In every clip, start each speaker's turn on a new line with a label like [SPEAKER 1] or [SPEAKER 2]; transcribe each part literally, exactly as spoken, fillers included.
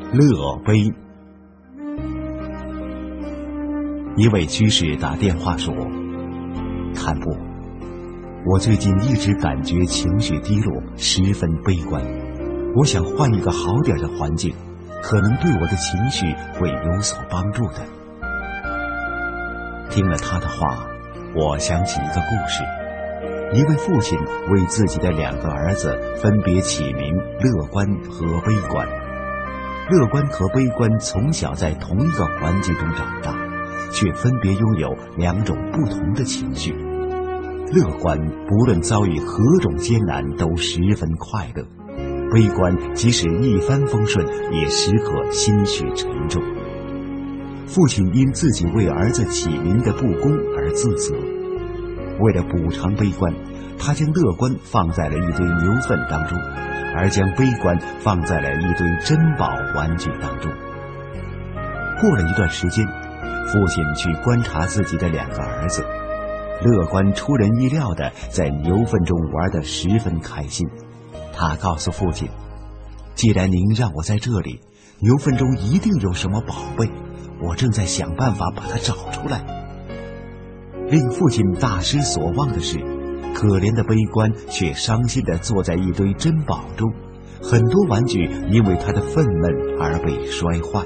[SPEAKER 1] 乐悲。一位居士打电话说：堪布，我最近一直感觉情绪低落，十分悲观，我想换一个好点的环境，可能对我的情绪会有所帮助的。听了他的话，我想起一个故事。一位父亲为自己的两个儿子分别起名乐观和悲观。乐观和悲观从小在同一个环境中长大，却分别拥有两种不同的情绪。乐观不论遭遇何种艰难都十分快乐，悲观即使一帆风顺也时刻心绪沉重。父亲因自己为儿子起名的不公而自责，为了补偿悲观，他将乐观放在了一堆牛粪当中，而将悲观放在了一堆珍宝玩具当中。过了一段时间，父亲去观察自己的两个儿子，乐观出人意料地在牛粪中玩得十分开心。他告诉父亲，既然您让我在这里，牛粪中一定有什么宝贝，我正在想办法把它找出来。令父亲大失所望的是，可怜的悲观却伤心地坐在一堆珍宝中，很多玩具因为他的愤懑而被摔坏。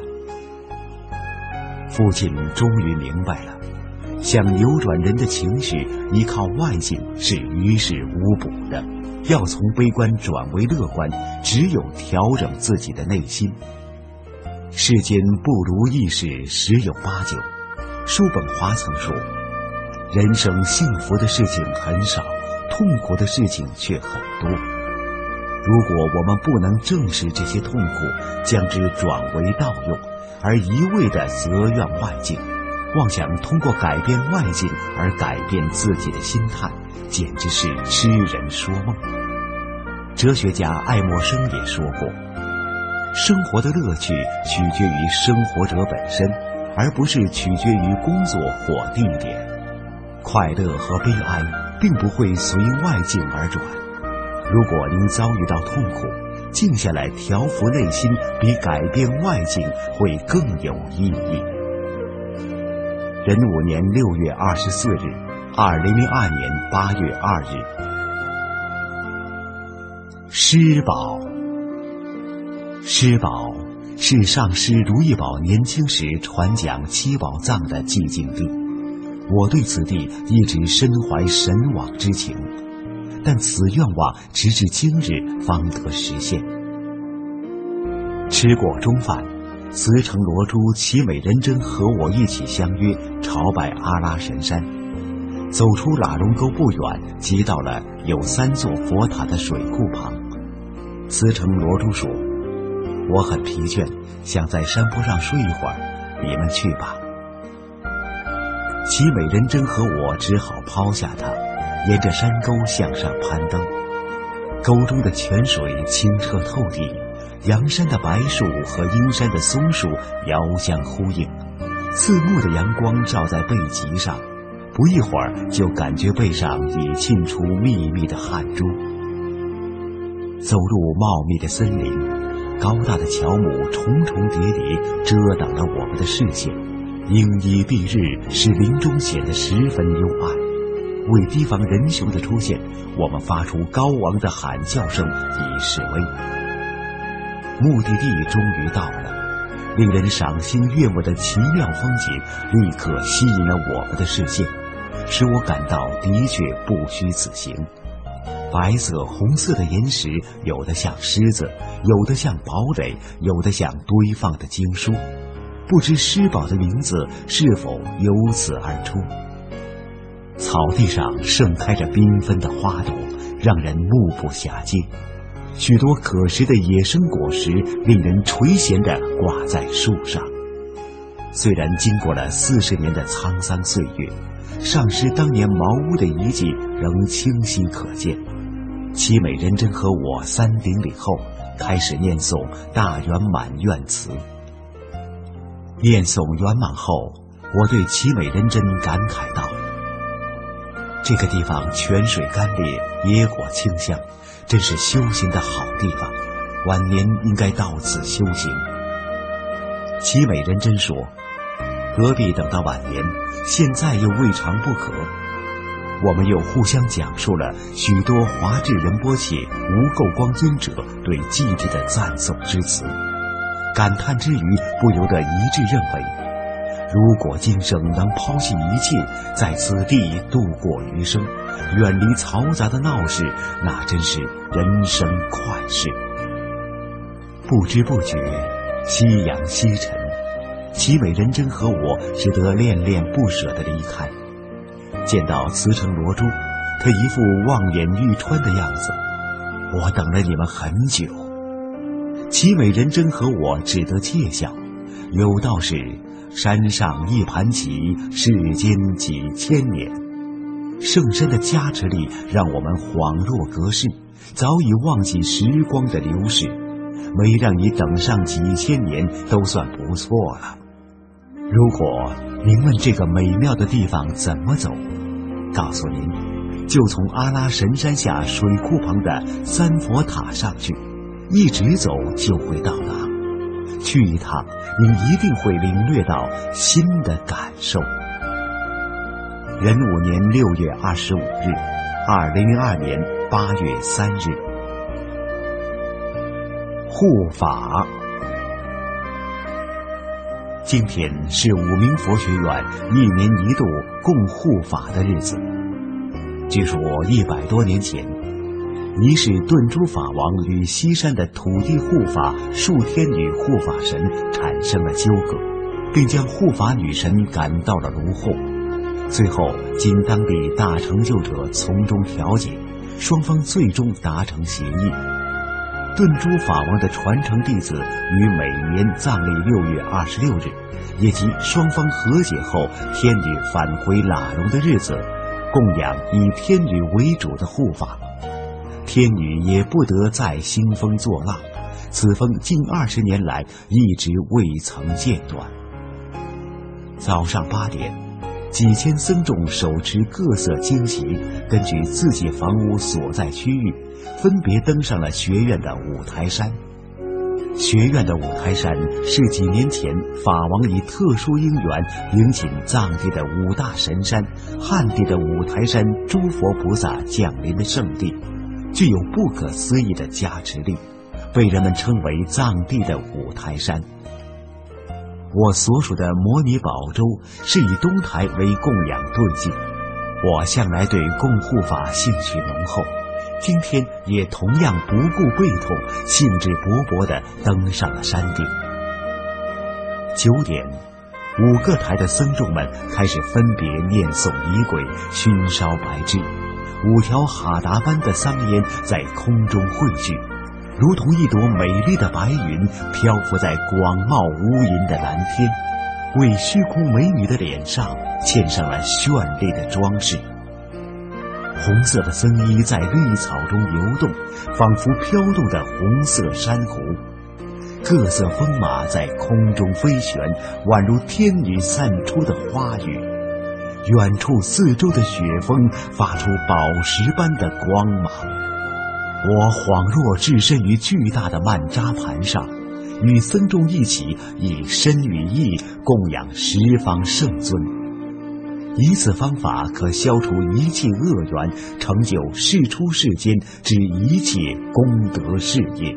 [SPEAKER 1] 父亲终于明白了，想扭转人的情绪，依靠外境是于事无补的，要从悲观转为乐观，只有调整自己的内心。世间不如意事十有八九，叔本华曾说，人生幸福的事情很少，痛苦的事情却很多。如果我们不能正视这些痛苦，将之转为道用，而一味地责怨外境，妄想通过改变外境而改变自己的心态，简直是痴人说梦。哲学家爱默生也说过，生活的乐趣取决于生活者本身，而不是取决于工作或地点。快乐和悲哀并不会随外境而转。如果您遭遇到痛苦，静下来调服内心，比改变外境会更有意义。壬午年六月二十四日，二零零二年八月二日。诗宝。诗宝是上师如意宝年轻时传讲七宝藏的寂静地，我对此地一直深怀神往之情，但此愿望直至今日方得实现。吃过中饭，慈城罗珠奇美人真和我一起相约朝拜阿拉神山。走出喇龙沟不远，即到了有三座佛塔的水库旁。慈城罗珠说，我很疲倦，想在山坡上睡一会儿，你们去吧。奇美人真和我只好抛下他，沿着山沟向上攀登。沟中的泉水清澈透底，阳山的白树和阴山的松树遥相呼应，刺目的阳光照在背脊上，不一会儿就感觉背上已沁出密密的汗珠。走入茂密的森林，高大的乔木重重叠叠，遮挡了我们的视线，阴翳蔽日，使林中显得十分幽暗。为提防人熊的出现，我们发出高昂的喊叫声以示威。目的地终于到了，令人赏心悦目的奇妙风景立刻吸引了我们的视线，使我感到的确不虚此行。白色红色的岩石，有的像狮子，有的像堡垒，有的像堆放的经书，不知诗宝的名字是否由此而出。草地上盛开着缤纷的花朵，让人目不暇接，许多可食的野生果实令人垂涎地挂在树上。虽然经过了四十年的沧桑岁月，上师当年茅屋的遗迹仍清晰可见。奇美人真和我三顶礼后，开始念诵大圆满愿词。念诵圆满后，我对奇美人真感慨道，这个地方泉水甘冽，野果清香，真是修行的好地方，晚年应该到此修行。 齐美认真说：“何必等到晚年，现在又未尝不可。”我们又互相讲述了许多华质仁波切、无垢光尊者对继之的赞颂之词，感叹之余，不由得一致认为，如果今生能抛弃一切，在此地度过余生，远离嘈杂的闹市，那真是人生快事。不知不觉，夕阳西沉，齐美人真和我只得恋恋不舍地离开。见到慈城罗珠，他一副望眼欲穿的样子。我等了你们很久。齐美人真和我只得窃笑。有道是：山上一盘棋，世间几千年。圣山的加持力让我们恍若隔世，早已忘记时光的流逝。没让你等上几千年，都算不错了。如果您问这个美妙的地方怎么走，告诉您，就从阿拉神山下水库旁的三佛塔上去，一直走就会到达。去一趟，您一定会领略到新的感受。壬午年六月二十五日，二零零二年八月三日。护法。今天是五明佛学院一年一度供护法的日子。据说一百多年前，一世顿珠法王与西山的土地护法数天女护法神产生了纠葛，并将护法女神赶到了炉后。最后经当地大成就者从中调解，双方最终达成协议。顿珠法王的传承弟子于每年藏历六月二十六日，也即双方和解后天女返回喇龙的日子，供养以天女为主的护法。天女也不得再兴风作浪，此风近二十年来一直未曾间断。早上八点，几千僧众手持各色经旗，根据自己房屋所在区域，分别登上了学院的五台山。学院的五台山是几年前法王以特殊因缘迎请藏地的五大神山、汉地的五台山诸佛菩萨降临的圣地，具有不可思议的加持力，被人们称为藏地的五台山。我所属的摩尼宝州是以东台为供养顿境，我向来对供护法兴趣浓厚，今天也同样不顾背痛，兴致勃勃地登上了山顶。九点，五个台的僧众们开始分别念诵仪轨，熏烧白枝，五条哈达般的桑烟在空中汇聚，如同一朵美丽的白云漂浮在广袤无垠的蓝天，为虚空美女的脸上嵌上了绚丽的装饰。红色的僧衣在绿草中游动，仿佛飘动的红色珊瑚。各色风马在空中飞旋，宛如天女散出的花雨。远处四周的雪峰发出宝石般的光芒。我恍若置身于巨大的曼扎盘上，与僧众一起以身与意供养十方圣尊。以此方法可消除一切恶缘，成就世出世间之一切功德事业。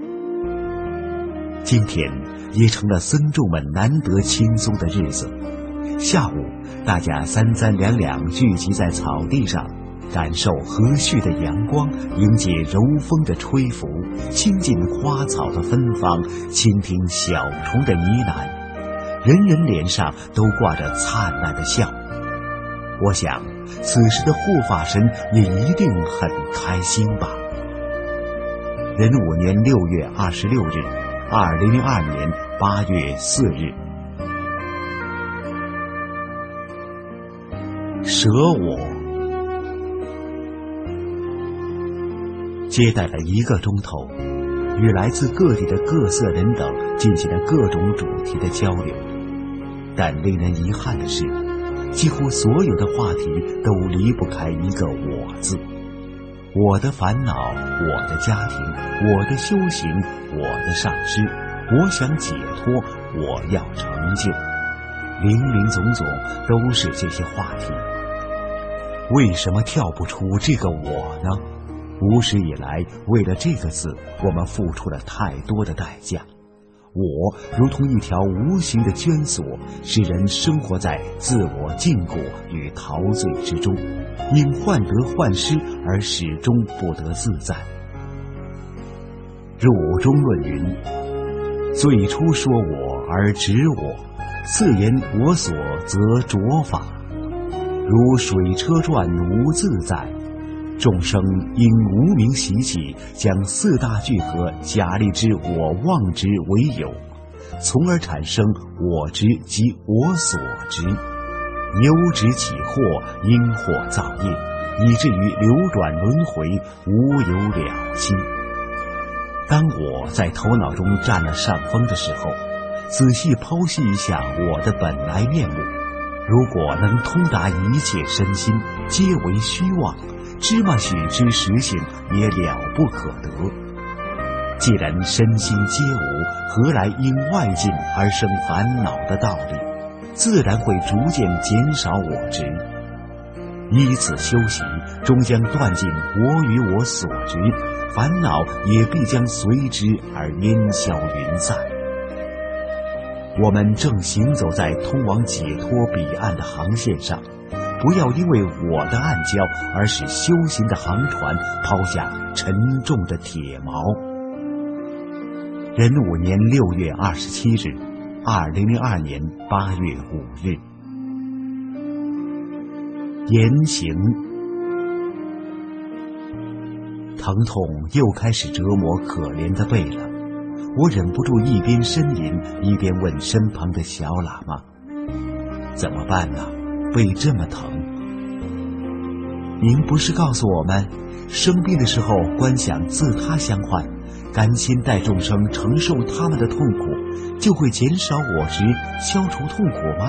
[SPEAKER 1] 今天也成了僧众们难得轻松的日子。下午，大家三三两两聚集在草地上，感受和煦的阳光，迎接柔风的吹拂，亲近花草的芬芳，倾听小虫的呢喃，人人脸上都挂着灿烂的笑。我想，此时的护法神也一定很开心吧。壬午年六月二十六日，二零零二年八月四日。舍我。接待了一个钟头，与来自各地的各色人等进行了各种主题的交流。但令人遗憾的是，几乎所有的话题都离不开一个我字。我的烦恼，我的家庭，我的修行，我的上师，我想解脱， 我要成就，林林总总都是这些话题。为什么跳不出这个我呢？无始以来，为了这个字，我们付出了太多的代价。我如同一条无形的圈锁，使人生活在自我禁锢与陶醉之中，因患得患失而始终不得自在。儒中论云：最初说我而执我，次言我所则着法。如水车转无自在，众生因无明习气，将四大聚合假立之我妄执为有，从而产生我执及我所执，由执起祸，因祸造业，以至于流转轮回，无有了期。当我在头脑中占了上风的时候，仔细剖析一下我的本来面目，如果能通达一切身心，皆为虚妄，芝麻许之实性也了不可得。既然身心皆无，何来因外境而生烦恼的道理？自然会逐渐减少我执。依此修习，终将断尽我与我所执，烦恼也必将随之而烟消云散。我们正行走在通往解脱彼岸的航线上，不要因为我的暗礁而使修行的航船抛下沉重的铁锚。壬午年六月二十七日，二零零二年八月五日。言行，疼痛又开始折磨可怜的背了。我忍不住一边呻吟，一边问身旁的小喇嘛：“怎么办呢？背这么疼？”您不是告诉我们，生病的时候观想自他相换，甘心代众生承受他们的痛苦，就会减少我执，消除痛苦吗？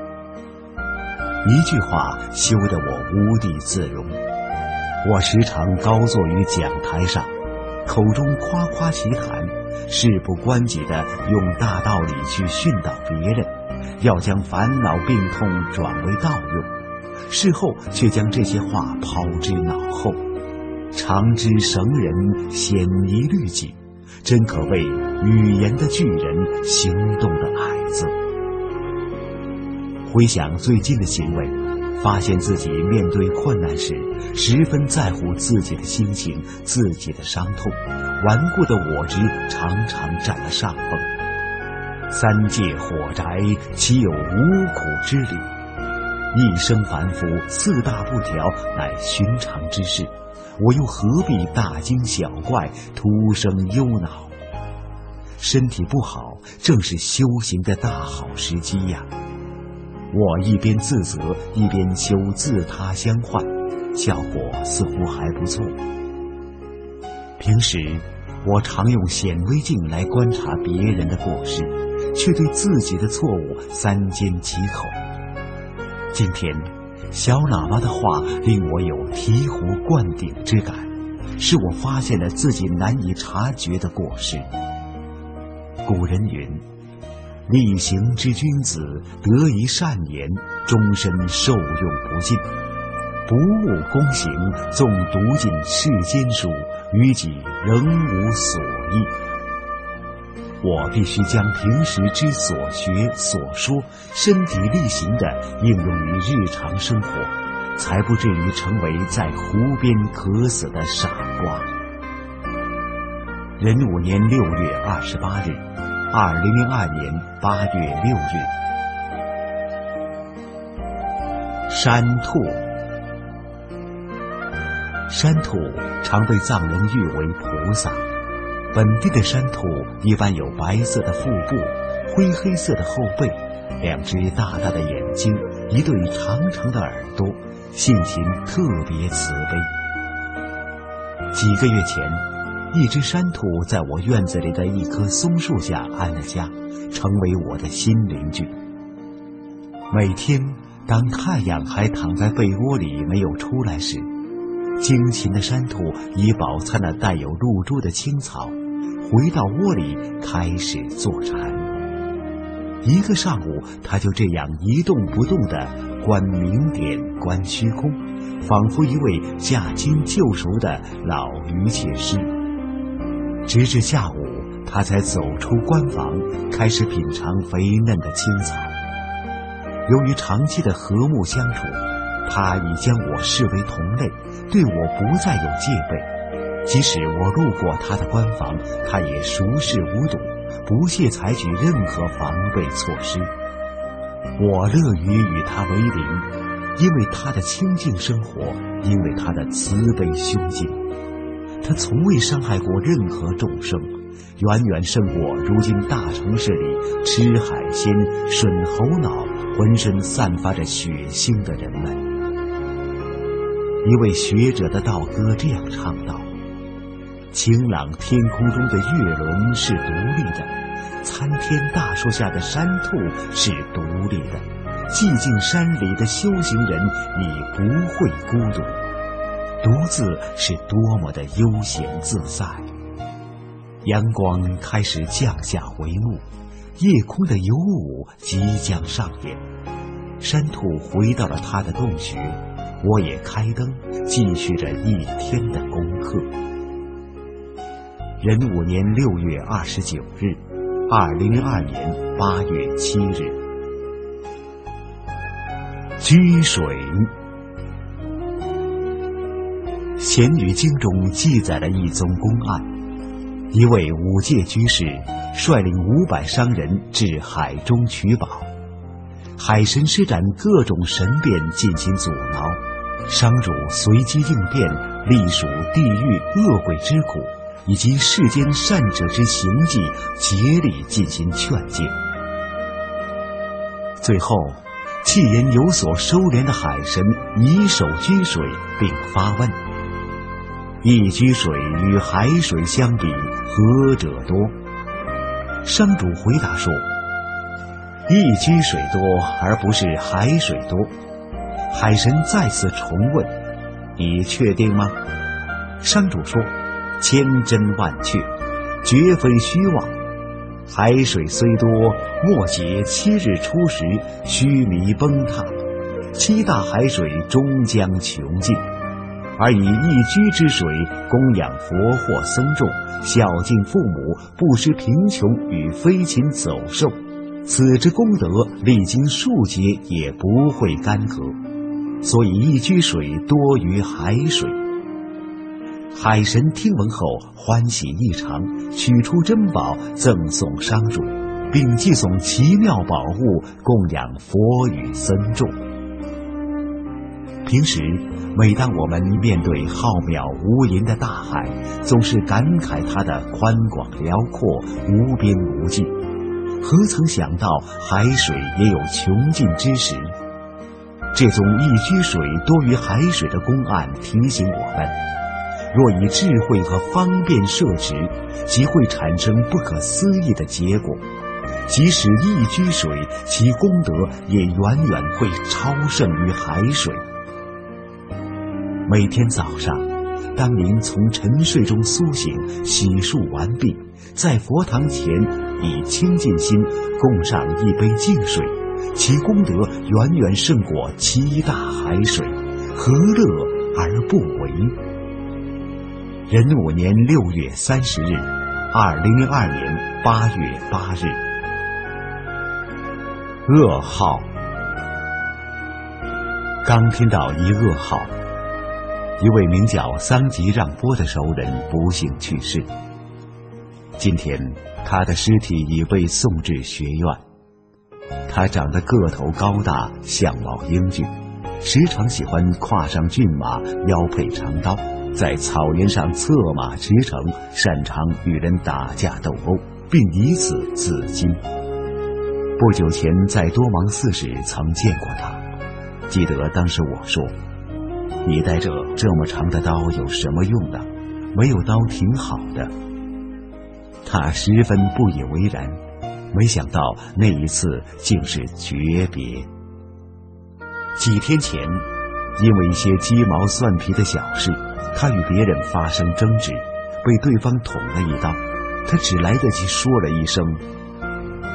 [SPEAKER 1] 一句话羞得我无地自容。我时常高坐于讲台上，口中夸夸其谈，事不关己地用大道理去训导别人，要将烦恼病痛转为道用，事后却将这些话抛之脑后，常知绳人，鲜疑律己，真可谓语言的巨人，行动的矮子。回想最近的行为，发现自己面对困难时，十分在乎自己的心情，自己的伤痛，顽固的我执常常占了上风。三界火宅，岂有无苦之理？一生凡夫，四大不调，乃寻常之事，我又何必大惊小怪，徒生忧恼？身体不好，正是修行的大好时机呀！我一边自责，一边修自他相换，效果似乎还不错。平时我常用显微镜来观察别人的过失，却对自己的错误三缄其口。今天小喇嘛的话令我有醍醐灌顶之感，使我发现了自己难以察觉的过失。古人云：力行之君子，得一善言，终身受用不尽。不务躬行，纵读尽世间书，于己仍无所益。我必须将平时之所学所说，身体力行地应用于日常生活，才不至于成为在湖边渴死的傻瓜。壬午年六月二十八日，二零零二年八月六日。山兔。山兔常被藏人誉为菩萨。本地的山兔一般有白色的腹部，灰黑色的后背，两只大大的眼睛，一对长长的耳朵，性情特别慈悲。几个月前，一只山兔在我院子里的一棵松树下安了家，成为我的新邻居。每天当太阳还躺在被窝里没有出来时，精勤的山兔已饱餐了带有露珠的青草，回到窝里开始坐禅。 一个上午，他就这样一动不动地观明点，观虚空，仿佛一位驾轻就熟的老渔切师。直至下午，他才走出关房，开始品尝肥嫩的青草。由于长期的和睦相处，他已将我视为同类，对我不再有戒备。即使我路过他的关房，他也熟视无睹，不屑采取任何防备措施。我乐于与他为邻，因为他的清静生活，因为他的慈悲胸襟。他从未伤害过任何众生，远远胜过如今大城市里吃海鲜、吮猴脑、浑身散发着血腥的人们。一位学者的道歌这样唱道：晴朗天空中的月轮是独立的，参天大树下的山兔是独立的，寂静山里的修行人，你不会孤独，独自是多么的悠闲自在。阳光开始降下回幕，夜空的游舞即将上演。山兔回到了他的洞穴，我也开灯，继续着一天的功课。壬午年六月二十九日，二零零二年八月七日。居水。咸女经中记载了一宗公案，一位五戒居士率领五百商人至海中取宝，海神施展各种神变进行阻挠，商主随机应变，隶属地狱恶鬼之苦以及世间善者之行迹，竭力进行劝诫。最后，气言有所收敛的海神以手居水，并发问：一居水与海水相比，何者多？商主回答说：一居水多，而不是海水多。海神再次重问：你确定吗？商主说：千真万确，绝非虚妄。海水虽多，莫解七日初时，须弥崩塌，七大海水终将穷尽。而以一居之水供养佛或僧众，孝敬父母，布施贫穷与飞禽走兽，此之功德历经数劫也不会干涸，所以一居水多于海水。海神听闻后欢喜异常，取出珍宝赠送商主，并寄送奇妙宝物供养佛与僧众。平时每当我们面对浩渺无垠的大海，总是感慨它的宽广辽阔，无边无际，何曾想到海水也有穷尽之时。这宗一居水多于海水的公案提醒我们，若以智慧和方便摄持，即会产生不可思议的结果。即使一居水，其功德也远远会超胜于海水。每天早上，当您从沉睡中苏醒，洗漱完毕，在佛堂前以清净心供上一杯净水，其功德远远胜过七大海水，何乐而不为？壬午年六月三十日，二零零二年八月八日。噩耗。刚听到一噩耗，一位名叫桑吉让波的熟人不幸去世。今天他的尸体已被送至学院。他长得个头高大，相貌英俊，时常喜欢跨上骏马，腰佩长刀，在草原上策马驰骋，擅长与人打架斗殴，并以此自矜。不久前在多芒寺时曾见过他，记得当时我说：你带着这么长的刀有什么用呢？没有刀挺好的。他十分不以为然，没想到那一次竟是诀别。几天前，因为一些鸡毛蒜皮的小事，他与别人发生争执，被对方捅了一刀。他只来得及说了一声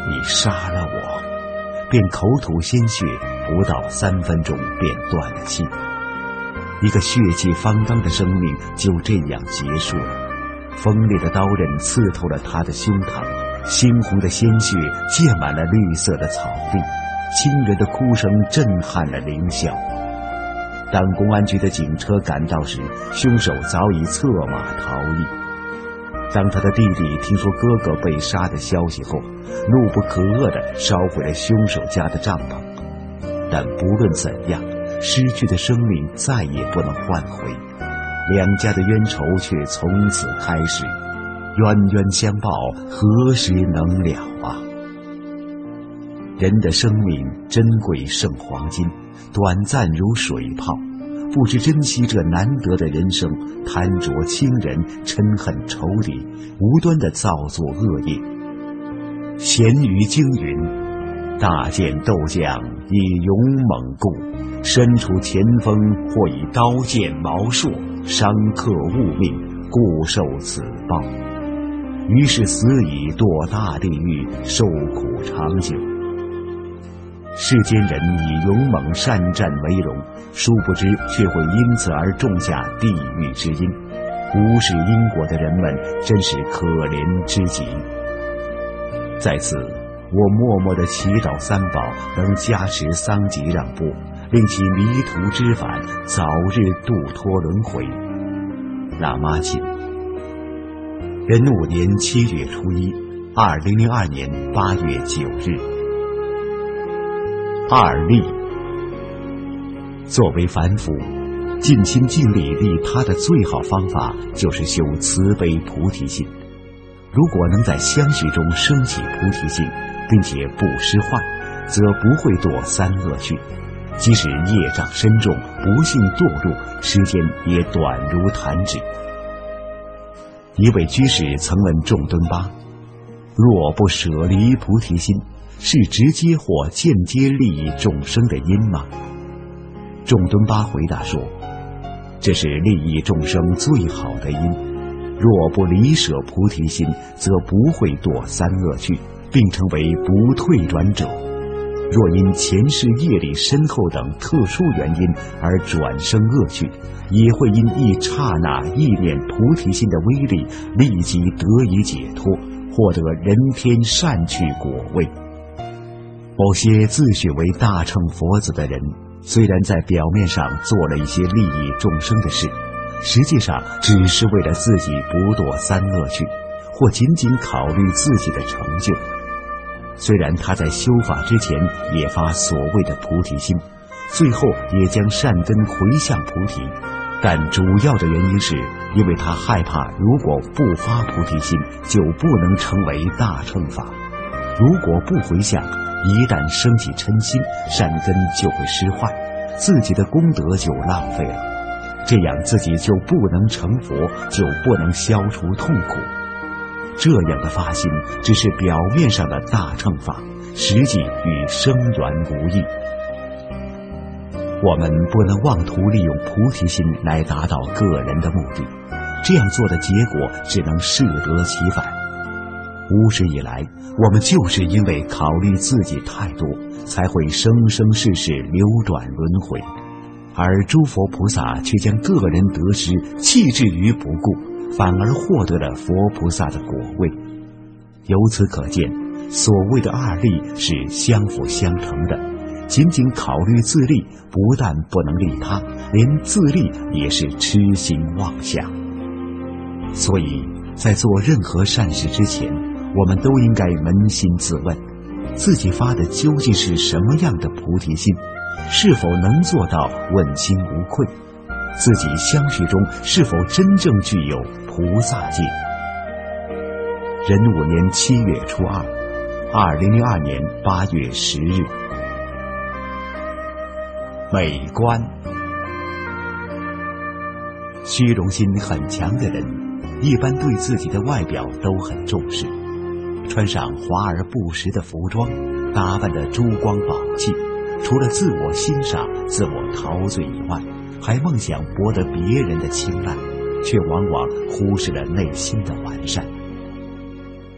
[SPEAKER 1] 你杀了我，便口吐鲜血，不到三分钟便断了气。一个血气方刚的生命就这样结束了。锋利的刀刃刺透了他的胸膛，猩红的鲜血溅满了绿色的草地，亲人的哭声震撼了凌霄。当公安局的警车赶到时，凶手早已策马逃逸。当他的弟弟听说哥哥被杀的消息后，怒不可遏地烧毁了凶手家的帐篷。但不论怎样，失去的生命再也不能换回，两家的冤仇却从此开始，冤冤相报何时能了啊？人的生命珍贵胜黄金，短暂如水泡，不知珍惜这难得的人生，贪着亲人，嗔恨仇敌，无端地造作恶业。咸鱼经云：大剑斗将以勇猛固，身处前锋或以刀剑矛槊，伤克物命，故受此报。于是死以堕大地狱，受苦长久。世间人以勇猛善战为荣，殊不知却会因此而种下地狱之因。无视因果的人们真是可怜之极。在此，我默默地祈祷三宝能加持桑吉让波，令其迷途知返，早日度脱轮回。喇嘛经。壬午年七月初一，二零零二年八月九日。二利。作为凡夫，尽心尽力利他的最好方法就是修慈悲菩提心。如果能在相续中升起菩提心，并且不失坏，则不会堕三恶趣。即使业障深重，不幸堕入，时间也短如弹指。一位居士曾问众敦巴：若不舍离菩提心，是直接或间接利益众生的因吗？众敦巴回答说：这是利益众生最好的因，若不离舍菩提心，则不会堕三恶趣，并成为不退转者。若因前世业力深厚等特殊原因而转生恶趣，也会因一刹那意念菩提心的威力，立即得以解脱，获得人天善趣果位。某些自诩为大乘佛子的人，虽然在表面上做了一些利益众生的事，实际上只是为了自己不堕三恶趣，或仅仅考虑自己的成就。虽然他在修法之前也发所谓的菩提心，最后也将善根回向菩提，但主要的原因是因为他害怕如果不发菩提心，就不能成为大乘法。如果不回向，一旦升起嗔心，善根就会失坏，自己的功德就浪费了，这样自己就不能成佛，就不能消除痛苦。这样的发心只是表面上的大乘法，实际与生缘无异。我们不能妄图利用菩提心来达到个人的目的，这样做的结果只能适得其反。无始以来，我们就是因为考虑自己太多，才会生生世世流转轮回，而诸佛菩萨却将个人得失弃置于不顾，反而获得了佛菩萨的果位。由此可见，所谓的二利是相辅相成的，仅仅考虑自利，不但不能利他，连自利也是痴心妄想。所以在做任何善事之前，我们都应该扪心自问，自己发的究竟是什么样的菩提心，是否能做到问心无愧，自己相续中是否真正具有菩萨戒。壬午年七月初二，二零零二年八月十日。美观。虚荣心很强的人，一般对自己的外表都很重视，穿上华而不实的服装，打扮得珠光宝气，除了自我欣赏、自我陶醉以外，还梦想博得别人的青睐，却往往忽视了内心的完善。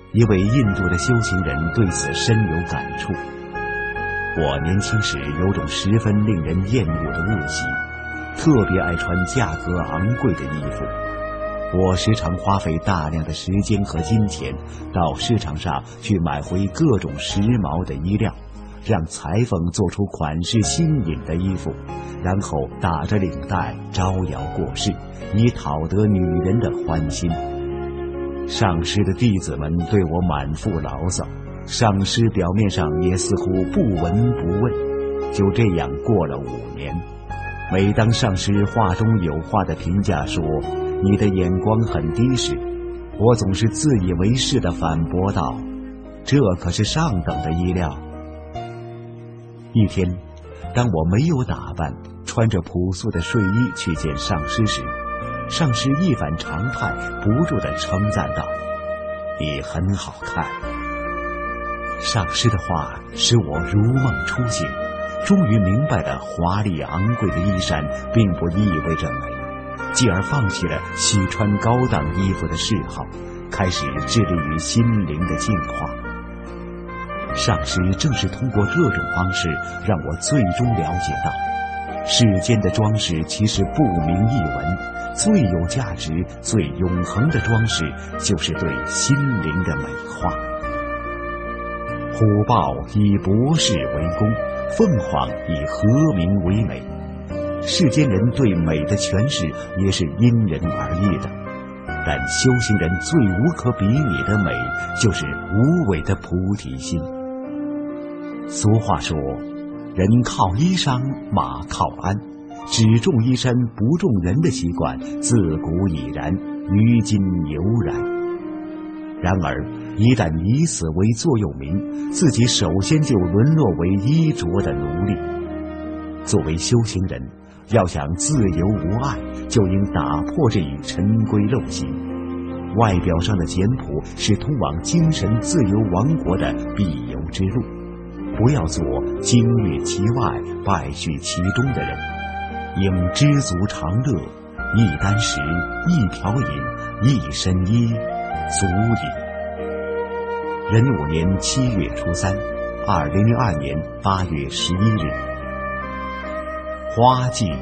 [SPEAKER 1] 一位印度的修行人对此深有感触。我年轻时有种十分令人厌恶的恶习，特别爱穿价格昂贵的衣服。我时常花费大量的时间和金钱到市场上去买回各种时髦的衣料，让裁缝做出款式新颖的衣服，然后打着领带招摇过市，以讨得女人的欢心。上师的弟子们对我满腹牢骚，上师表面上也似乎不闻不问。就这样过了五年，每当上师话中有话的评价说你的眼光很低时，我总是自以为是地反驳道，这可是上等的衣料。一天，当我没有打扮，穿着朴素的睡衣去见上师时，上师一反常态，不住地称赞道，你很好看。上师的话使我如梦初醒，终于明白了华丽昂贵的衣衫并不意味着美，继而放弃了喜穿高档衣服的嗜好，开始致力于心灵的净化。上师正是通过这种方式让我最终了解到，世间的装饰其实不明一文，最有价值最永恒的装饰就是对心灵的美化。虎豹以博士为弓，凤凰以和鸣为美。世间人对美的诠释也是因人而异的，但修行人最无可比拟的美就是无为的菩提心。俗话说，人靠衣裳，马靠鞍，只重衣衫不重人的习惯自古已然，于今犹然。然而一旦以此为座右铭，自己首先就沦落为衣着的奴隶。作为修行人，要想自由无碍，就应打破这一陈规陋习。外表上的简朴是通往精神自由王国的必由之路，不要做精略其外败絮其中的人，应知足常乐，一箪食，一瓢饮，一身衣，足矣。壬午年七月初三，二零零二年八月十一日。花季。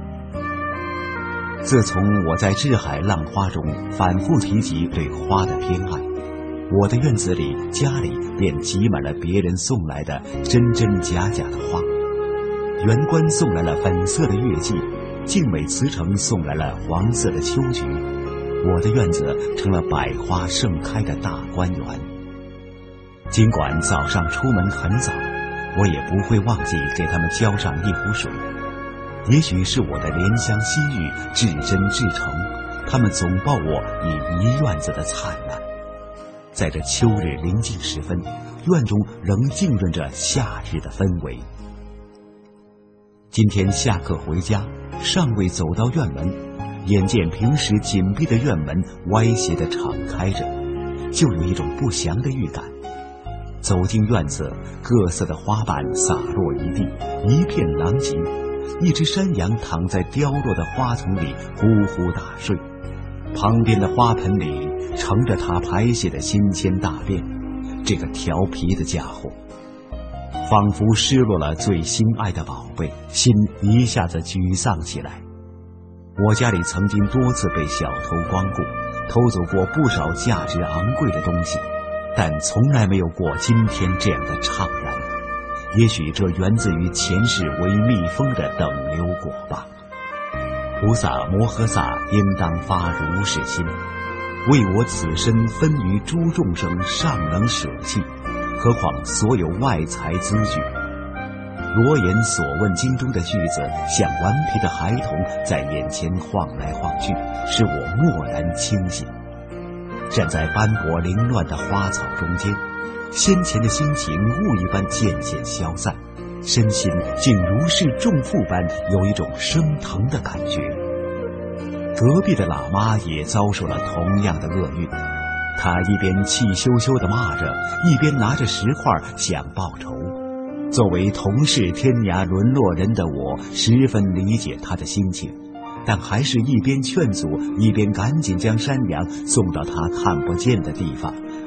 [SPEAKER 1] 自从我在志海浪花中反复提及对花的偏爱，我的院子里家里便挤满了别人送来的真真假假的花。园官送来了粉色的月季，静美慈城送来了黄色的秋菊，我的院子成了百花盛开的大观园。尽管早上出门很早，我也不会忘记给他们浇上一壶水。也许是我的怜香惜玉至真至诚，他们总报我以一院子的灿烂。在这秋日临近时分，院中仍浸润着夏日的氛围。今天下课回家，尚未走到院门，眼见平时紧闭的院门歪斜地敞开着，就有一种不祥的预感。走进院子，各色的花瓣洒落一地，一片狼藉。一只山羊躺在凋落的花丛里呼呼大睡，旁边的花盆里盛着它排泄的新鲜大便。这个调皮的家伙仿佛失落了最心爱的宝贝，心一下子沮丧起来。我家里曾经多次被小偷光顾，偷走过不少价值昂贵的东西，但从来没有过今天这样的怅然。也许这源自于前世为蜜蜂的等流果吧。菩萨摩诃萨应当发如是心，为我此身分于诸众生尚能舍弃，何况所有外财资具。罗言所问经中的句子像顽皮的孩童在眼前晃来晃去，使我蓦然清醒。站在斑驳凌乱的花草中间，先前的心情雾一般渐渐消散，身心竟如释重负般有一种升腾的感觉。隔壁的喇嘛也遭受了同样的厄运，他一边气羞羞地骂着，一边拿着石块想报仇。作为同是天涯沦落人的我，十分理解他的心情，但还是一边劝阻，一边赶紧将山羊送到他看不见的地方，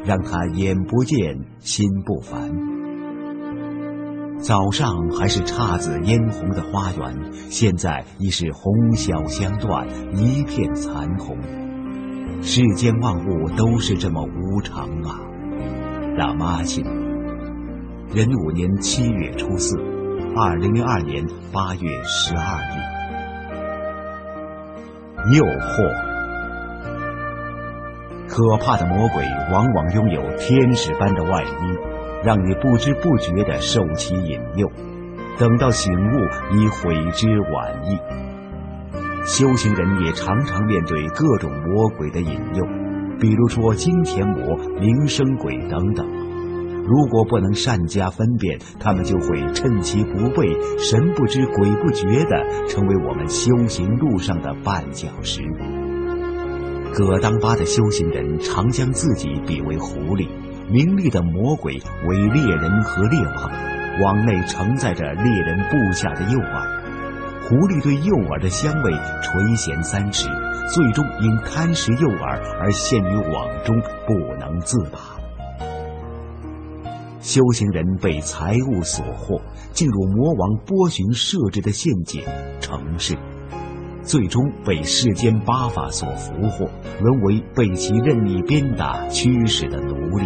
[SPEAKER 1] 让他眼不见心不烦。早上还是姹紫嫣红的花园，现在已是红消香断，一片残红。世间万物都是这么无常啊！喇嘛亲，壬午年七月初四，二零零二年八月十二日。诱惑。可怕的魔鬼往往拥有天使般的外衣，让你不知不觉地受其引诱，等到醒悟已悔之晚矣。修行人也常常面对各种魔鬼的引诱，比如说金钱魔、名声鬼等等。如果不能善加分辨，他们就会趁其不备，神不知鬼不觉地成为我们修行路上的绊脚石。葛当巴的修行人常将自己比为狐狸，名利的魔鬼为猎人和猎网，网内承载着猎人布下的诱饵。狐狸对诱饵的香味垂涎三尺，最终因贪食诱饵而陷于网中不能自拔。修行人被财物所惑，进入魔王波旬设置的陷阱，成事，最终被世间八法所俘获，沦为被其任意鞭打驱使的奴隶。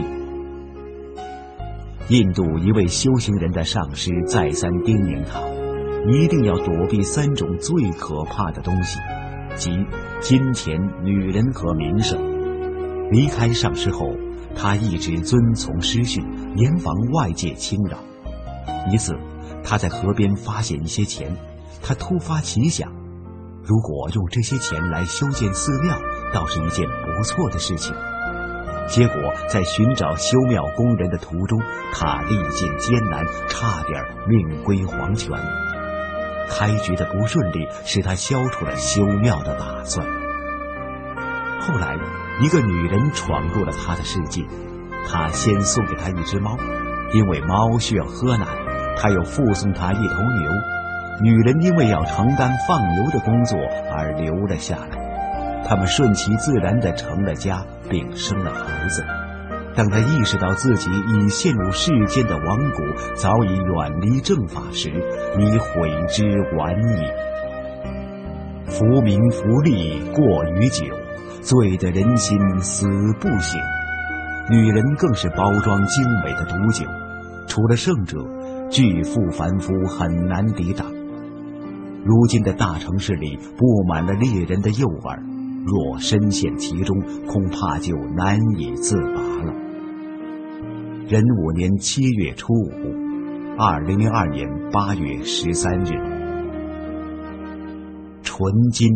[SPEAKER 1] 印度一位修行人的上师再三叮咛他，一定要躲避三种最可怕的东西，即金钱、女人和名声。离开上师后，他一直遵从师训，严防外界侵扰。一次，他在河边发现一些钱，他突发奇想，如果用这些钱来修建寺庙，倒是一件不错的事情。结果在寻找修庙工人的途中，他历尽艰难，差点命归黄泉。开局的不顺利使他消除了修庙的打算。后来一个女人闯入了他的世界，他先送给他一只猫，因为猫需要喝奶，他又附送他一头牛。女人因为要承担放牛的工作而留了下来，他们顺其自然地成了家，并生了孩子。当他意识到自己已陷入世间的亡谷，早已远离正法时，已悔之晚矣。浮名浮利过于久，醉得人心死不醒。女人更是包装精美的毒酒，除了圣者，巨富凡夫很难抵挡。如今的大城市里布满了猎人的诱饵，若深陷其中，恐怕就难以自拔了。壬午年七月初五，二零零二年八月十三日。纯金。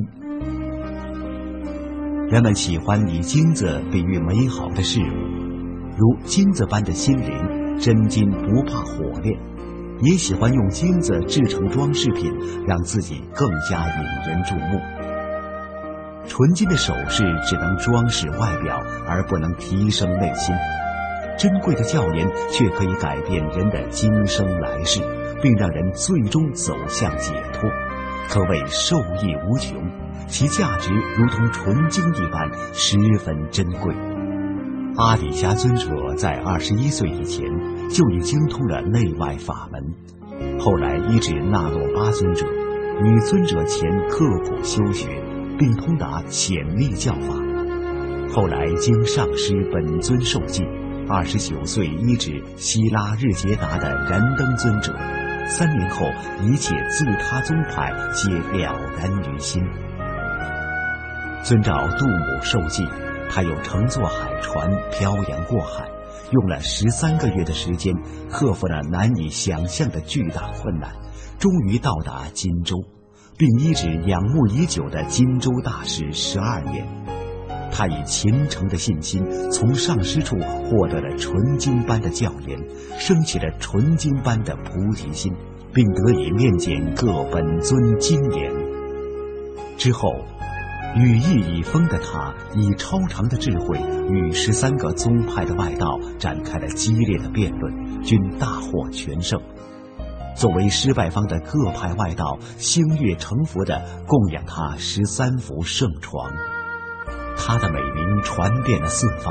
[SPEAKER 1] 人们喜欢以金子比喻美好的事物，如金子般的心灵，真金不怕火炼，也喜欢用金子制成装饰品，让自己更加引人注目。纯金的首饰只能装饰外表，而不能提升内心。珍贵的教言却可以改变人的今生来世，并让人最终走向解脱，可谓受益无穷，其价值如同纯金一般，十分珍贵。阿底峡尊者在二十一岁以前就已精通了内外法门，后来依止那洛巴尊者，与尊者前刻苦修学，并通达显密教法。后来经上师本尊受记，二十九岁依止希拉日结达的燃灯尊者，三年后一切自他宗派皆了然于心。遵照杜母受记，他又乘坐海船漂洋过海，用了十三个月的时间，克服了难以想象的巨大困难，终于到达荆州，并依止仰慕已久的荆州大师十二年。他以虔诚的信心，从上师处获得了纯金般的教言，升起了纯金般的菩提心，并得以面见各本尊金言。之后羽翼已丰的他，以超长的智慧与十三个宗派的外道展开了激烈的辩论，均大获全胜。作为失败方的各派外道，星月成佛地供养他十三幅圣床。他的美名传遍了四方，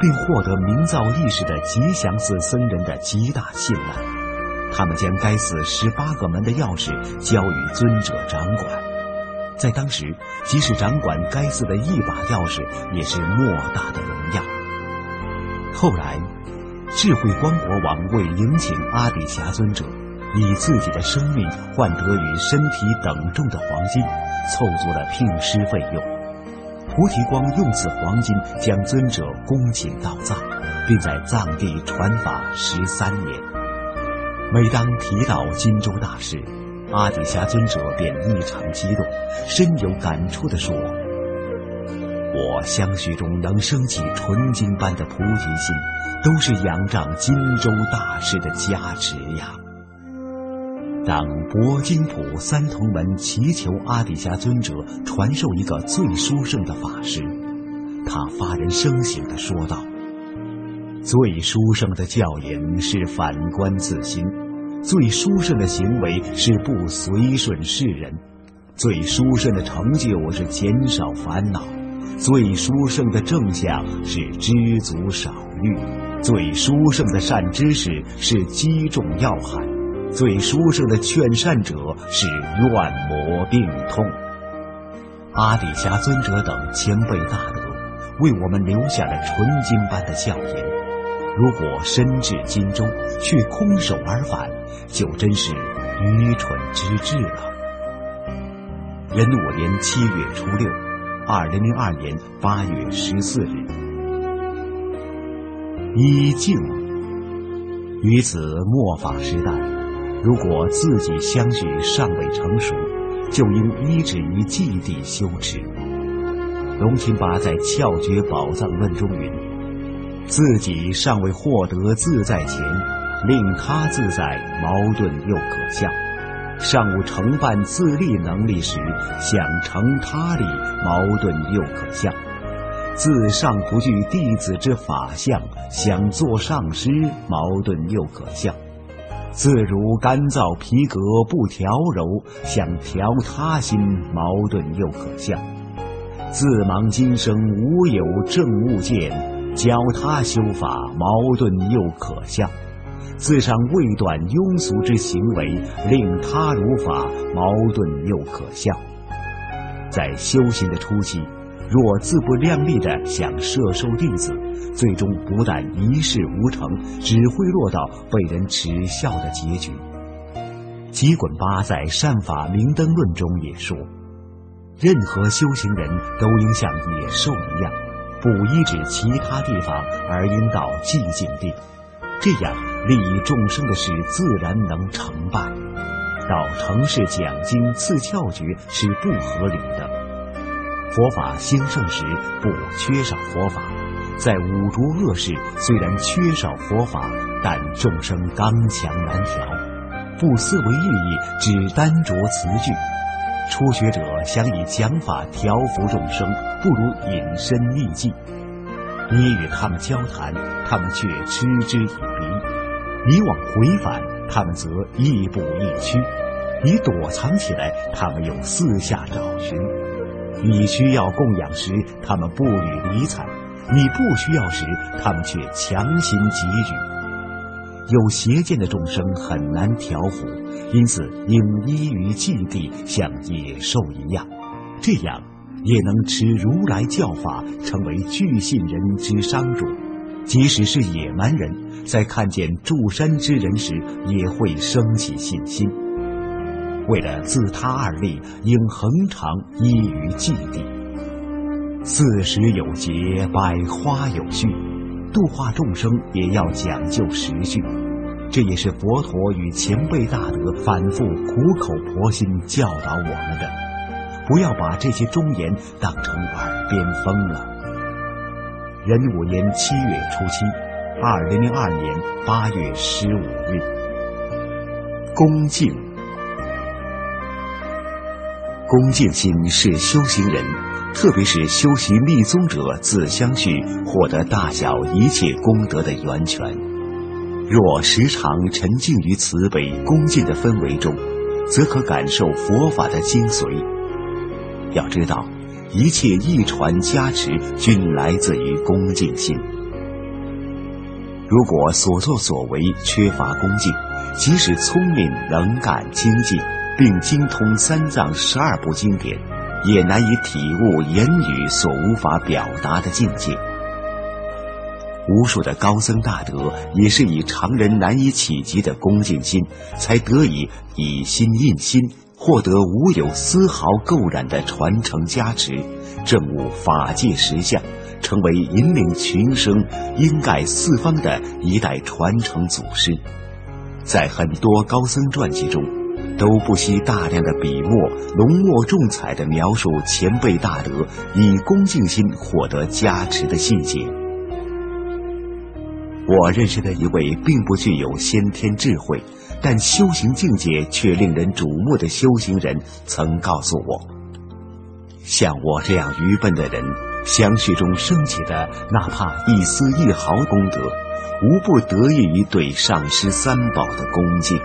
[SPEAKER 1] 并获得明造义士的吉祥寺僧人的极大信赖。他们将该寺十八个门的钥匙交予尊者掌管。在当时，即使掌管该寺的一把钥匙，也是莫大的荣耀。后来，智慧光国王为迎请阿底峡尊者，以自己的生命换得与身体等重的黄金，凑足了聘尸费用。菩提光用此黄金将尊者恭请到葬，并在藏地传法十三年。每当提到金州大事，阿底峡尊者便异常激动，深有感触地说：我相续中能升起纯金般的菩提心，都是仰仗金州大事的加持呀。当博金普三同门祈求阿底峡尊者传授一个最殊胜的法时，他发人深省地说道：最殊胜的教引是反观自心，最殊胜的行为是不随顺世人，最殊胜的成就是减少烦恼，最殊胜的正向是知足少欲，最殊胜的善知识是击中要害，最殊胜的劝善者是愿磨病痛。阿底峡尊者等前辈大德为我们留下了纯金般的教引，如果身至荆州却空手而返，就真是愚蠢之至了。壬午年七月初六，二零零二年八月十四日，一静。于此末法时代，如果自己相续尚未成熟，就应依止于祭地修持。龙钦巴在《窍诀宝藏论》中云：自己尚未获得自在前，令他自在，矛盾又可笑；尚无承办自立能力时，想成他力，矛盾又可笑；自尚不具弟子之法相，想做上师，矛盾又可笑；自如干燥皮革不调柔，想调他心，矛盾又可笑；自盲今生无有正悟见，教他修法，矛盾又可笑；自上未断庸俗之行为，令他如法，矛盾又可笑。在修行的初期，若自不量力地想摄受弟子，最终不但一事无成，只会落到被人耻笑的结局。吉衮巴在《善法明灯论》中也说，任何修行人都应像野兽一样，不依止其他地方，而应到寂静地，这样利益众生的事自然能成败。到城市讲经赐窍诀是不合理的。佛法兴盛时不缺少佛法，在五浊恶世虽然缺少佛法，但众生刚强难调，不思维意义，只单着词句。初学者想以讲法调伏众生，不如隐身匿迹。你与他们交谈，他们却嗤之以鼻；你往回返，他们则亦步亦趋；你躲藏起来，他们又四下找寻。你需要供养时，他们不予理睬；你不需要时，他们却强行给予。有邪见的众生很难调伏，因此应依于祭地，像野兽一样，这样也能持如来教法，成为具信人之商主。即使是野蛮人，在看见住山之人时，也会升起信心。为了自他二利，应恒常依于祭地。四时有节，百花有序，度化众生也要讲究时序。这也是佛陀与前辈大德反复苦口婆心教导我们的，不要把这些忠言当成耳边风了。壬午年七月初七，二零零二年八月十五日，恭敬。恭敬心是修行人，特别是修习密宗者自相续获得大小一切功德的源泉。若时常沉浸于慈悲恭敬的氛围中，则可感受佛法的精髓。要知道，一切义传加持均来自于恭敬心。 如果所作所为缺乏恭敬，即使聪明能干精进，并精通三藏十二部经典，也难以体悟言语所无法表达的境界。无数的高僧大德也是以常人难以企及的恭敬心，才得以以心印心，获得无有丝毫垢染的传承加持，证悟法界实相，成为引领群生应盖四方的一代传承祖师。在很多高僧传记中，都不惜大量的笔墨，浓墨重彩地描述前辈大德以恭敬心获得加持的细节。我认识的一位并不具有先天智慧，但修行境界却令人瞩目的修行人曾告诉我，像我这样愚笨的人，相续中升起的哪怕一丝一毫功德，无不得益于对上师三宝的恭敬。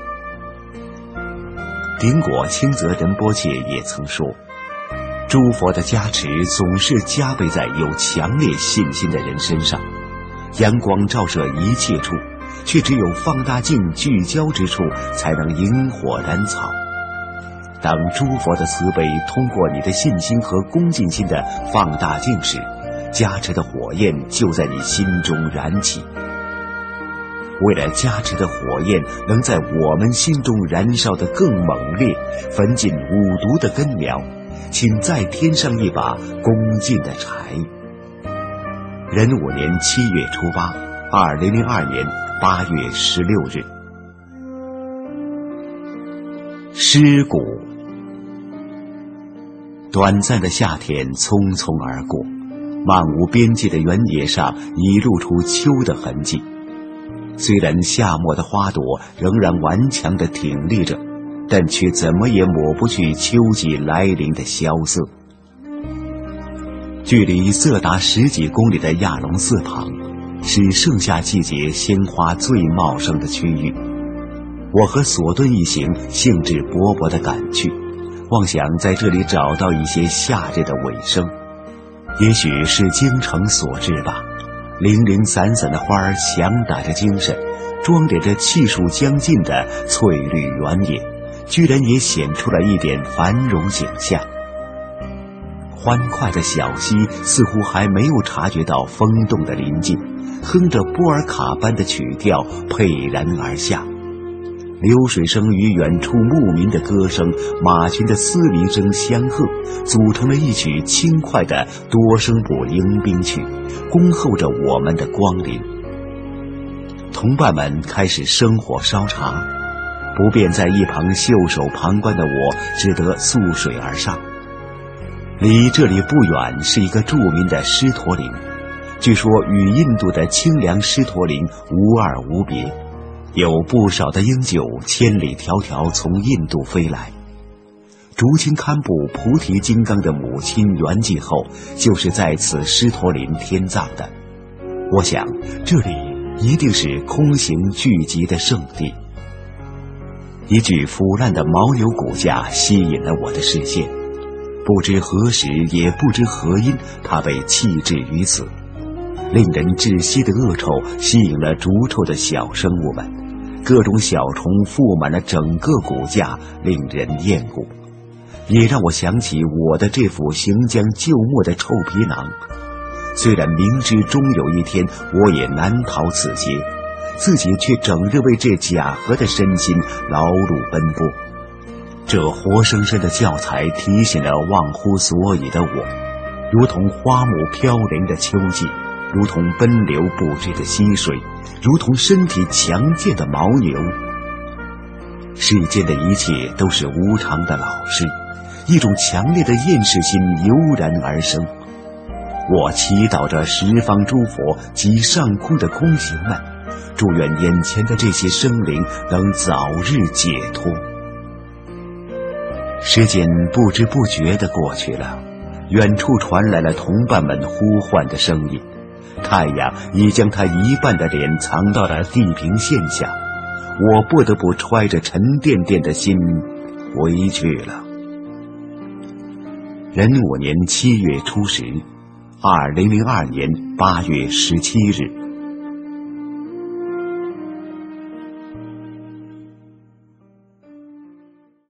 [SPEAKER 1] 顶果清泽仁波切也曾说，诸佛的加持总是加倍在有强烈信心的人身上。阳光照射一切处，却只有放大镜聚焦之处才能引火燃草。当诸佛的慈悲通过你的信心和恭敬心的放大镜时，加持的火焰就在你心中燃起。为了加持的火焰能在我们心中燃烧得更猛烈，焚尽五毒的根苗，请再添上一把恭敬的柴。壬午年七月初八，二零零二年八月十六日。尸骨。短暂的夏天匆匆而过，漫无边际的原野上已露出秋的痕迹。虽然夏末的花朵仍然顽强地挺立着，但却怎么也抹不去秋季来临的萧瑟。距离色达十几公里的亚龙寺旁，是盛夏季节鲜花最茂盛的区域。我和索顿一行兴致勃勃地赶去，妄想在这里找到一些夏日的尾声。也许是京城所致吧，零零散散的花儿响打着精神，装点着气数将尽的翠绿原野，居然也显出了一点繁荣景象。欢快的小溪似乎还没有察觉到风动的临近，哼着波尔卡般的曲调沛然而下。流水声与远处牧民的歌声、马群的嘶鸣声相和，组成了一曲轻快的多声部迎宾曲，恭候着我们的光临。同伴们开始生火烧茶，不便在一旁袖手旁观的我只得溯水而上。离这里不远是一个著名的狮驼岭，据说与印度的清凉狮驼岭无二无别，有不少的鹰九千里迢迢从印度飞来。竹青堪布菩提金刚的母亲圆寂后，就是在此狮驼林天葬的。我想这里一定是空行聚集的圣地。一具腐烂的牦牛骨架吸引了我的视线，不知何时也不知何因，它被弃置于此。令人窒息的恶臭吸引了逐臭的小生物们，各种小虫覆满了整个骨架，令人厌恶。也让我想起我的这副行将就木的臭皮囊。虽然明知终有一天我也难逃此劫，自己却整日为这假合的身心劳碌奔波。这活生生的教材提醒了忘乎所以的我，如同花木飘零的秋季，如同奔流不止的溪水，如同身体强健的牦牛。世间的一切都是无常的老师，一种强烈的厌世心油然而生。我祈祷着十方诸佛及上空的空行们，祝愿眼前的这些生灵能早日解脱。时间不知不觉地过去了，远处传来了同伴们呼唤的声音。太阳已将他一半的脸藏到了地平线下，我不得不揣着沉甸甸的心回去了。壬午年七月初十，二零零二年八月十七日。